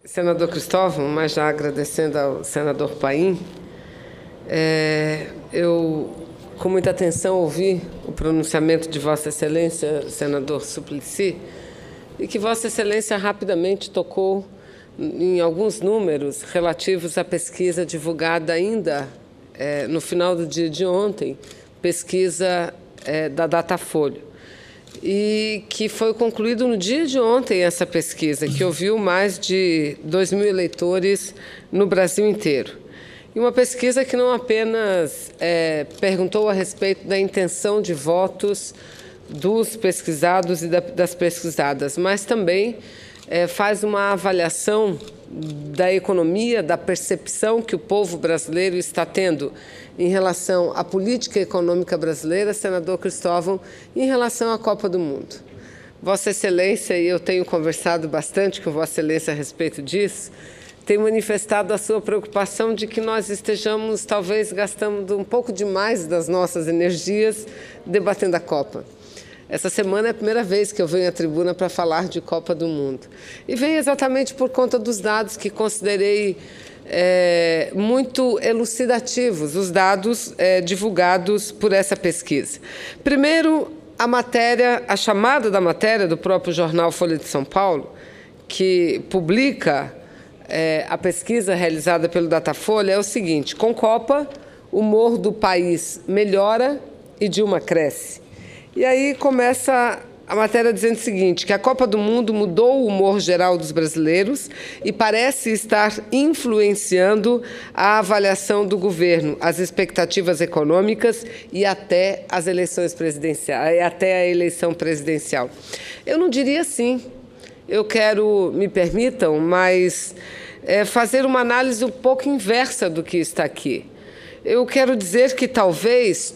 Senador Cristóvão, mas já agradecendo ao senador Paim, eu, com muita atenção, ouvi o pronunciamento de Vossa Excelência, senador Suplicy, e que Vossa Excelência rapidamente tocou em alguns números relativos à pesquisa divulgada ainda no final do dia de ontem, pesquisa da Datafolha, e que foi concluído no dia de ontem essa pesquisa, que ouviu mais de 2.000 eleitores no Brasil inteiro. E uma pesquisa que não apenas perguntou a respeito da intenção de votos dos pesquisados e das pesquisadas, mas também faz uma avaliação da economia, da percepção que o povo brasileiro está tendo em relação à política econômica brasileira, senador Cristóvão, em relação à Copa do Mundo. Vossa Excelência, e eu tenho conversado bastante com Vossa Excelência a respeito disso, tem manifestado a sua preocupação de que nós estejamos, talvez, gastando um pouco demais das nossas energias debatendo a Copa. Essa semana é a primeira vez que eu venho à tribuna para falar de Copa do Mundo. E venho exatamente por conta dos dados que considerei muito elucidativos, os dados divulgados por essa pesquisa. Primeiro, a chamada da matéria do próprio jornal Folha de São Paulo, que publica a pesquisa realizada pelo Datafolha, é o seguinte: com Copa, o humor do país melhora e Dilma cresce. E aí começa a matéria dizendo o seguinte, que a Copa do Mundo mudou o humor geral dos brasileiros e parece estar influenciando a avaliação do governo, as expectativas econômicas e até as eleições presidenciais, até a eleição presidencial. Eu não diria assim. Eu quero, me permitam, mas fazer uma análise um pouco inversa do que está aqui. Eu quero dizer que talvez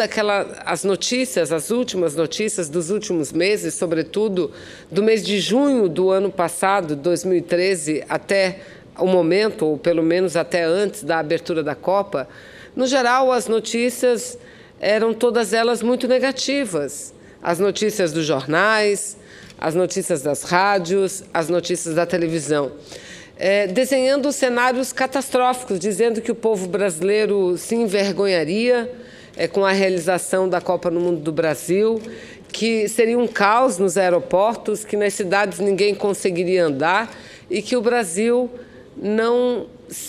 as notícias, as últimas notícias dos últimos meses, sobretudo do mês de junho do ano passado, 2013, até o momento, ou pelo menos até antes da abertura da Copa, no geral as notícias eram todas elas muito negativas. As notícias dos jornais, as notícias das rádios, as notícias da televisão. Desenhando cenários catastróficos, dizendo que o povo brasileiro se envergonharia com a realização da Copa no Mundo do Brasil, que seria um caos nos aeroportos, que nas cidades ninguém conseguiria andar e que o Brasil não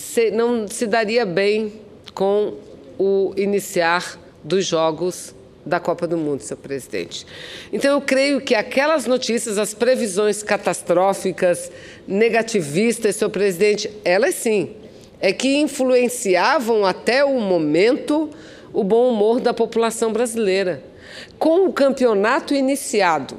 se daria bem com o iniciar dos Jogos da Copa do Mundo, senhor presidente. Então, eu creio que aquelas notícias, as previsões catastróficas, negativistas, senhor presidente, elas sim, que influenciavam até o momento o bom humor da população brasileira. Com o campeonato iniciado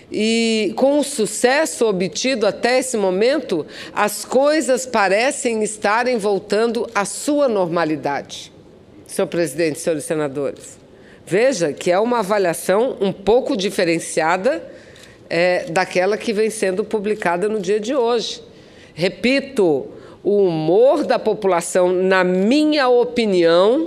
e com o sucesso obtido até esse momento, as coisas parecem estarem voltando à sua normalidade, senhor presidente, senhores senadores. Veja que é uma avaliação um pouco diferenciada daquela que vem sendo publicada no dia de hoje. Repito, o humor da população, na minha opinião,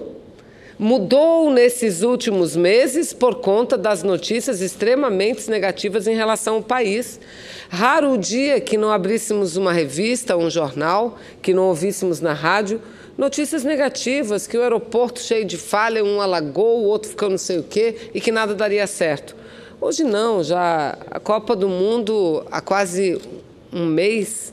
mudou nesses últimos meses por conta das notícias extremamente negativas em relação ao país. Raro o dia que não abríssemos uma revista, um jornal, que não ouvíssemos na rádio notícias negativas, que o aeroporto cheio de falha, um alagou, o outro ficou não sei o quê, e que nada daria certo. Hoje não, já a Copa do Mundo, há quase um mês,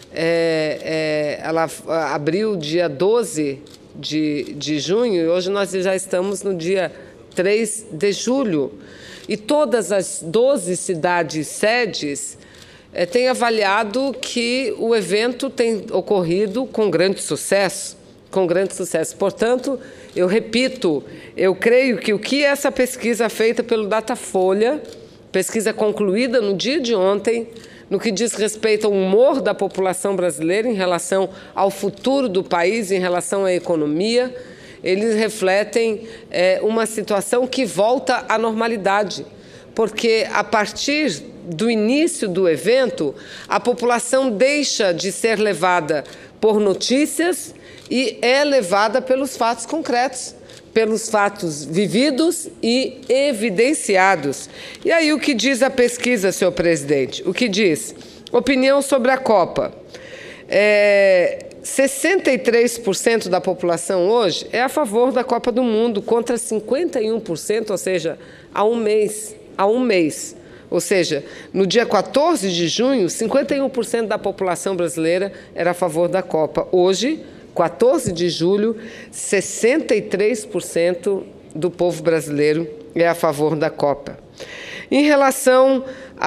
ela abriu dia 12 de junho, e hoje nós já estamos no dia 3 de julho. E todas as 12 cidades sedes têm avaliado que o evento tem ocorrido com grande sucesso. Portanto, eu repito, eu creio que o que essa pesquisa feita pelo Datafolha, pesquisa concluída no dia de ontem, no que diz respeito ao humor da população brasileira em relação ao futuro do país, em relação à economia, eles refletem uma situação que volta à normalidade, porque a partir do início do evento, a população deixa de ser levada por notícias e é levada pelos fatos concretos, pelos fatos vividos e evidenciados. E aí o que diz a pesquisa, senhor presidente? O que diz? Opinião sobre a Copa. 63% da população hoje é a favor da Copa do Mundo, contra 51%, ou seja, há um mês. Ou seja, no dia 14 de junho, 51% da população brasileira era a favor da Copa. Hoje, 14 de julho, 63% do povo brasileiro é a favor da Copa. Em relação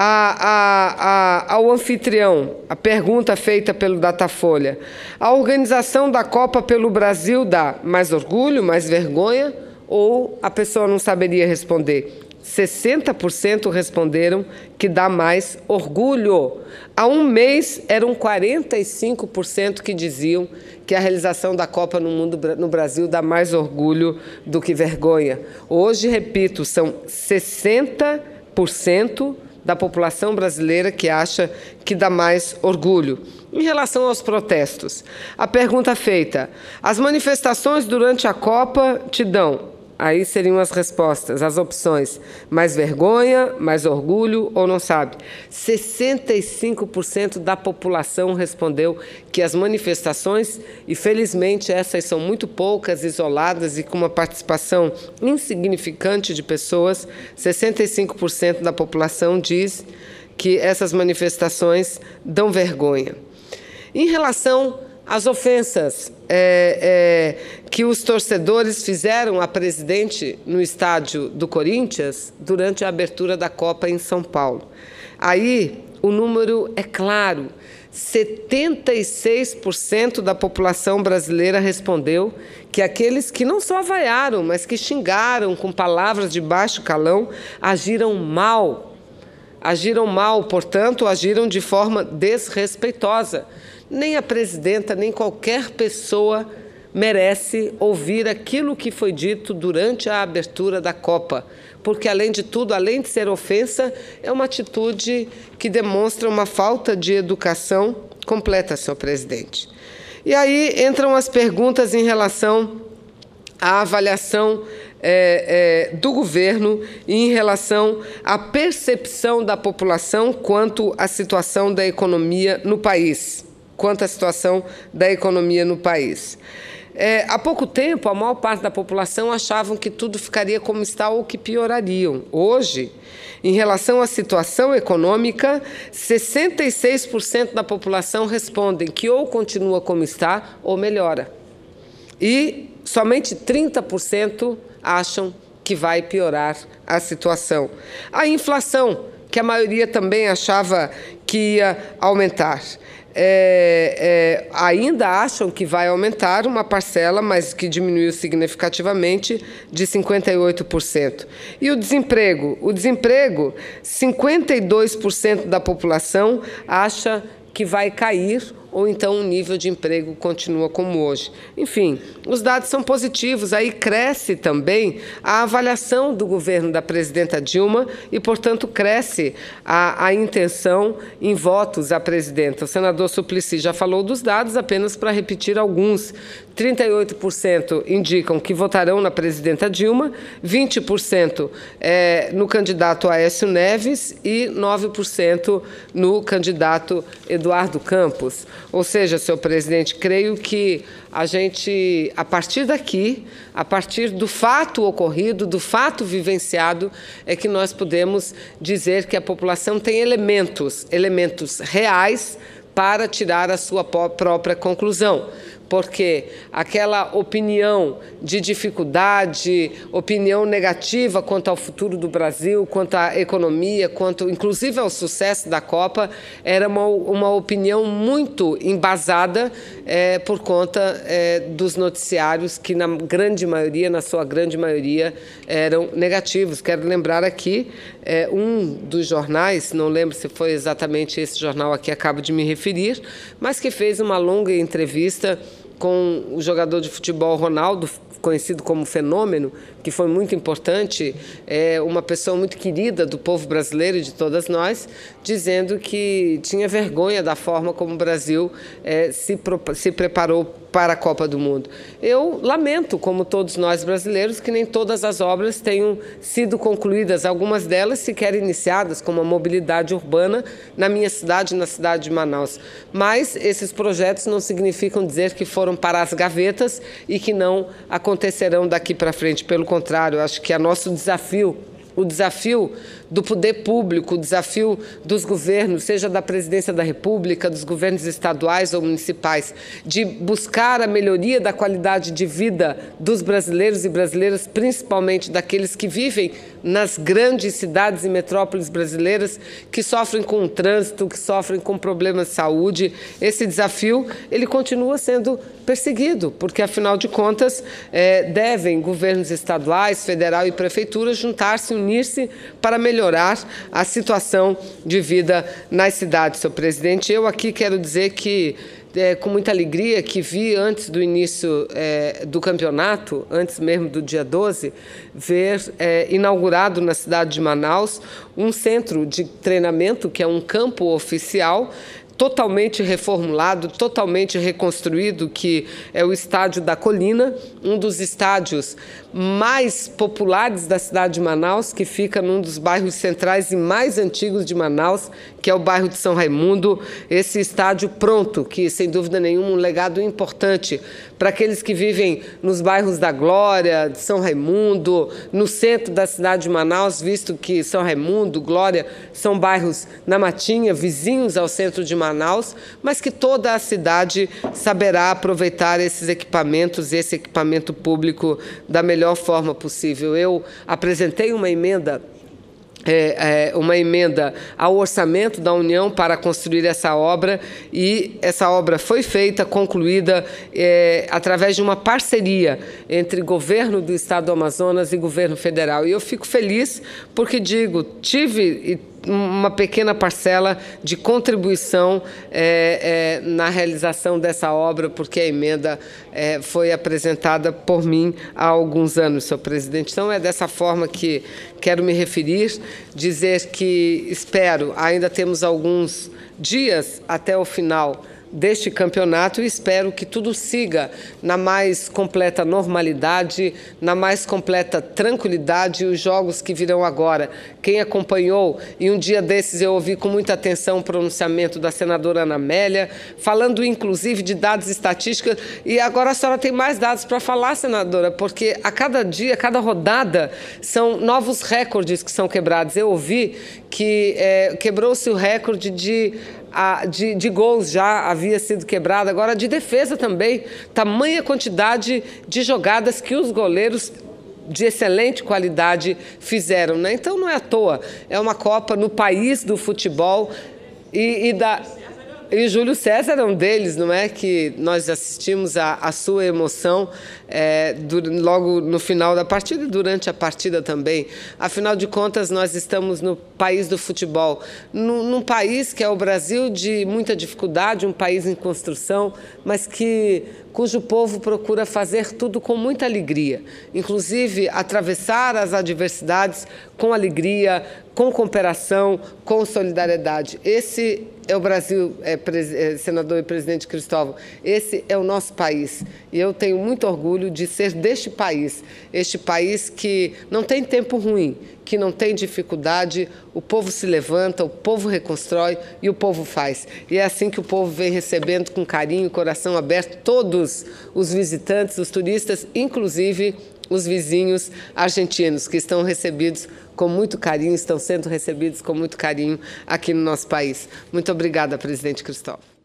ao anfitrião, a pergunta feita pelo Datafolha: a organização da Copa pelo Brasil dá mais orgulho, mais vergonha, ou a pessoa não saberia responder? 60% responderam que dá mais orgulho. Há um mês, eram 45% que diziam que a realização da Copa no Brasil dá mais orgulho do que vergonha. Hoje, repito, são 60% da população brasileira que acha que dá mais orgulho. Em relação aos protestos, a pergunta feita: as manifestações durante a Copa te dão? Aí seriam as respostas, as opções: mais vergonha, mais orgulho ou não sabe. 65% da população respondeu que as manifestações, e felizmente essas são muito poucas, isoladas e com uma participação insignificante de pessoas, 65% da população diz que essas manifestações dão vergonha. Em relação às ofensas que os torcedores fizeram a presidente no estádio do Corinthians durante a abertura da Copa em São Paulo. Aí o número é claro: 76% da população brasileira respondeu que aqueles que não só vaiaram, mas que xingaram com palavras de baixo calão, agiram mal, portanto, agiram de forma desrespeitosa. Nem a presidenta, nem qualquer pessoa merece ouvir aquilo que foi dito durante a abertura da Copa, porque, além de tudo, além de ser ofensa, é uma atitude que demonstra uma falta de educação completa, senhor presidente. E aí entram as perguntas em relação à avaliação do governo e em relação à percepção da população quanto à situação da economia no país. Há pouco tempo, a maior parte da população achavam que tudo ficaria como está ou que piorariam. Hoje, em relação à situação econômica, 66% da população respondem que ou continua como está ou melhora. E somente 30% acham que vai piorar a situação. A inflação, que a maioria também achava que ia aumentar. Ainda acham que vai aumentar uma parcela, mas que diminuiu significativamente, de 58%. E o desemprego? 52% da população acha que vai cair, ou então o nível de emprego continua como hoje. Enfim, os dados são positivos. Aí cresce também a avaliação do governo da presidenta Dilma e, portanto, cresce a intenção em votos à presidenta. O senador Suplicy já falou dos dados, apenas para repetir alguns. 38% indicam que votarão na presidenta Dilma, 20% no candidato Aécio Neves e 9% no candidato Eduardo Campos. Ou seja, senhor presidente, creio que a gente, a partir daqui, a partir do fato ocorrido, do fato vivenciado, é que nós podemos dizer que a população tem elementos reais para tirar a sua própria conclusão. Porque aquela opinião de dificuldade, opinião negativa quanto ao futuro do Brasil, quanto à economia, quanto inclusive ao sucesso da Copa, era uma opinião muito embasada por conta dos noticiários que, na sua grande maioria, eram negativos. Quero lembrar aqui um dos jornais, não lembro se foi exatamente esse jornal a que acabo de me referir, mas que fez uma longa entrevista com o jogador de futebol Ronaldo, conhecido como Fenômeno, que foi muito importante, uma pessoa muito querida do povo brasileiro e de todas nós, dizendo que tinha vergonha da forma como o Brasil se preparou para a Copa do Mundo. Eu lamento, como todos nós brasileiros, que nem todas as obras tenham sido concluídas, algumas delas sequer iniciadas, como a mobilidade urbana na minha cidade, na cidade de Manaus. Mas esses projetos não significam dizer que foram para as gavetas e que não acontecerão daqui para frente. Pelo contrário, acho que é nosso desafio, o desafio do poder público, o desafio dos governos, seja da Presidência da República, dos governos estaduais ou municipais, de buscar a melhoria da qualidade de vida dos brasileiros e brasileiras, principalmente daqueles que vivem nas grandes cidades e metrópoles brasileiras, que sofrem com o trânsito, que sofrem com problemas de saúde. Esse desafio, ele continua sendo perseguido, porque, afinal de contas, devem governos estaduais, federal e prefeitura juntar-se, unir-se para melhorar a situação de vida nas cidades, senhor presidente. Eu aqui quero dizer que, com muita alegria, que vi antes do início do campeonato, antes mesmo do dia 12, ver inaugurado na cidade de Manaus um centro de treinamento, que é um campo oficial, totalmente reformulado, totalmente reconstruído, que é o Estádio da Colina, um dos estádios mais populares da cidade de Manaus, que fica num dos bairros centrais e mais antigos de Manaus, que é o bairro de São Raimundo. Esse estádio pronto, que sem dúvida nenhuma um legado importante para aqueles que vivem nos bairros da Glória, de São Raimundo, no centro da cidade de Manaus, visto que São Raimundo, Glória, são bairros na Matinha, vizinhos ao centro de Manaus, mas que toda a cidade saberá aproveitar esses equipamentos, esse equipamento público da melhor forma possível. Eu apresentei uma emenda ao orçamento da União para construir essa obra, e essa obra foi feita, concluída através de uma parceria entre governo do Estado do Amazonas e governo federal. E eu fico feliz porque, tive uma pequena parcela de contribuição na realização dessa obra, porque a emenda foi apresentada por mim há alguns anos, senhor presidente. Então, é dessa forma que quero me referir, dizer que espero, ainda temos alguns dias até o final deste campeonato, e espero que tudo siga na mais completa normalidade, na mais completa tranquilidade. Os jogos que virão agora, quem acompanhou, e um dia desses eu ouvi com muita atenção o pronunciamento da senadora Ana Amélia, falando inclusive de dados estatísticos, e agora a senhora tem mais dados para falar, senadora, porque a cada dia, a cada rodada, são novos recordes que são quebrados. Eu ouvi que quebrou-se o recorde de gols, já havia sido quebrado, agora de defesa também. Tamanha quantidade de jogadas que os goleiros de excelente qualidade fizeram, né? Então não é à toa, é uma Copa no país do futebol e Júlio César é um deles, não é? Que nós assistimos a sua emoção logo no final da partida e durante a partida também. Afinal de contas, nós estamos no país do futebol, num país que é o Brasil, de muita dificuldade, um país em construção, mas cujo povo procura fazer tudo com muita alegria, inclusive atravessar as adversidades com alegria, com cooperação, com solidariedade. Esse é o Brasil, senador e presidente Cristóvão. Esse é o nosso país. E eu tenho muito orgulho de ser deste país, este país que não tem tempo ruim, que não tem dificuldade. O povo se levanta, o povo reconstrói e o povo faz. E é assim que o povo vem recebendo com carinho, coração aberto, todos os visitantes, os turistas, inclusive os vizinhos argentinos, que estão recebidos com muito carinho, estão sendo recebidos com muito carinho aqui no nosso país. Muito obrigada, presidente Cristóvão.